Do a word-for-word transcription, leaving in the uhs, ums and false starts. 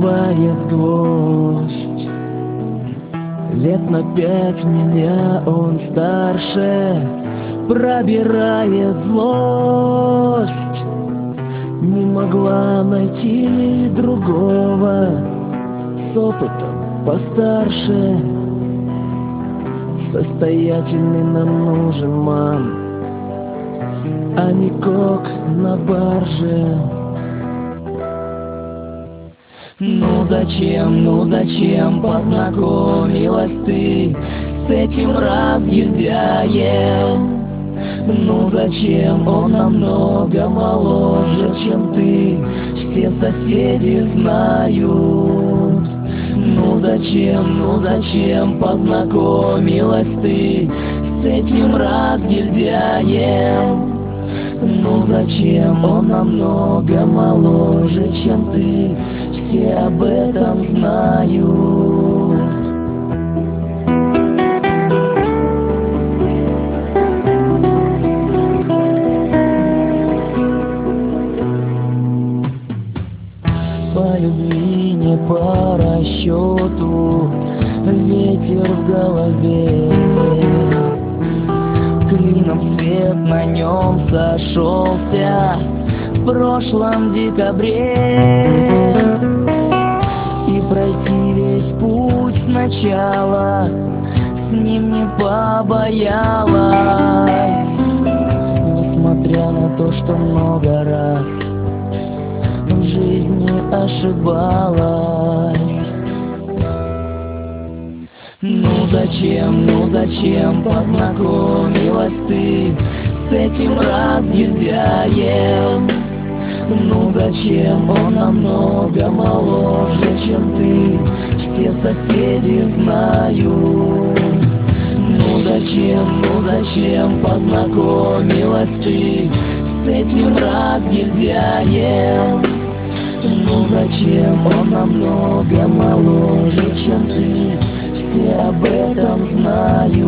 бывает гвоздь. Лет на пять меня он старше, пробирает злость. Не могла найти другого с опытом постарше. Состоятельный нам нужен, мам, а не кок на барже. Ну зачем, ну зачем познакомилась ты с этим разгильдяем? Ну зачем он намного моложе, чем ты, все соседи знают. Ну зачем, ну зачем познакомилась ты с этим разгильдяем? Ну зачем он намного моложе, чем ты, все об этом знают. По любви не по расчету, ветер в голове. Клином свет на нем сошелся в прошлом декабре. И пройти весь путь сначала с ним не побоялась, несмотря на то, что много раз в жизни ошибалась. Ну зачем, ну зачем познакомилась ты с этим разгильдяем? Ну зачем он намного моложе, чем ты, все соседи знают. Ну зачем, ну зачем познакомилась ты с этим разгильдяем? Ну зачем он намного моложе, чем ты, все об этом знают.